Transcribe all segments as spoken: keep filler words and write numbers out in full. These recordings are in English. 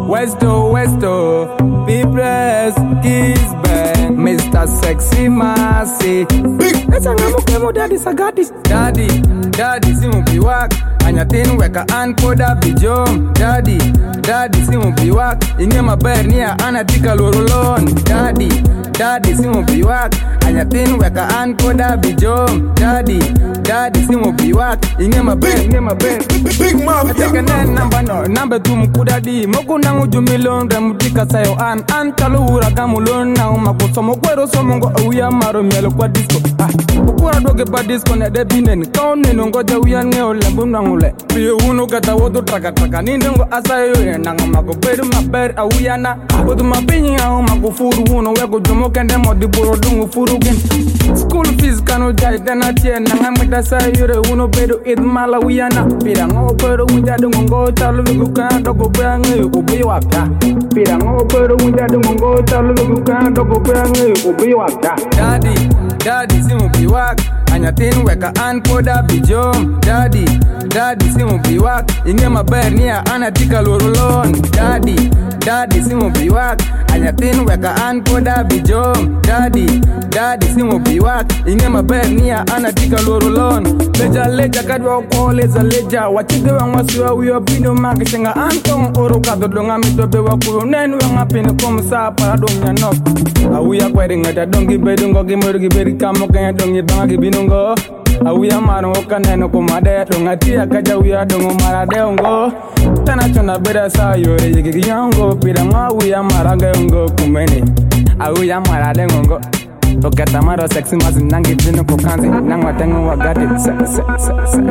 Westo, Westo, P-Press, Kiss Bang, Mister Sexy Massy. Esa ngamo kemo daddy sagadi. Daddy, daddy simu biwak. Anyatin weka an koda bijom. Daddy, daddy simu biwak. Inye maber niya anatika lorolon. Daddy, daddy simu biwak. Anyatin weka an koda bijom. Daddy, daddy simu biwak. Inye maber, inye maber. Big mouth. Ateke nen namba no, namba tu mkudadi. Moku nangu jumilon, remutika sayo an. An kalu ura gamulon na umako. Somo kwero somo ngo uya maro mielo kwa disco. Ah, ukura doge ba disco na debinen. Kaone nongoja uya ngeo lembu nangule. Piyo uno gata wodo traka traka. Nindongo asayo ye nanga mako beru maber auya na. Bodu mapinyi ya umako furu uno. Weko jomo kende modi buro dungu furu gen. School fees kano jai tena tie. Nanga mita sayo re uno beru id mala uya na. Pira ngo beru unja dungo ngo chalu viku kaya dogo bea nge ubi waka. Pira ngo beru unja dungo ngo chalu viku kaya dogo bea nge ubi waka. Daddy, daddy simu biwak. Anyatin weka an koda bijom. Daddy, daddy simu biwak. Inye maber niya anatika lorolon. Daddy, daddy simu biwak. Anyatin weka an koda bijom. Daddy, daddy simu biwak. Inye maber niya anatika lorolon. Leja leja kadwa ko leza leja. Wachide wa mwasiwa uyo bino makishenga antong oro kado donga mitobe wa kuyo nenu yang apine komsa para donya nok. Awuya kwere ngata dongi bedungo gimori giberi kamo kanya dongi banga gibinungo. Awuya maro kaneno komade donga tia kaja uya dongo marade ungo. Tana chona beda sa yore yigi yango pira awuya maranga ungo kumene. Awuya marade ungo. Loketa maro sexy mazi nangi bino kokanzi nang matengo wagati se se se se.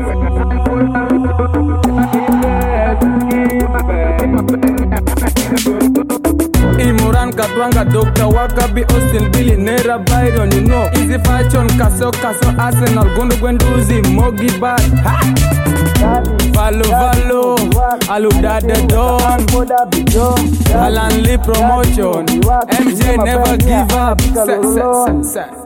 Imuran Katwanga, Doctor Wakabi, Austin, Billy, Nera, Byron, you know. Easy Fashion, Kaso, Kaso, Arsenal, Gondo, Gwenduzi, Mogi, Bad. Valo, Valo, Alu, Dada, Don, Alan Lee Promotion, M J, Never Give Up. Se, se, se, se.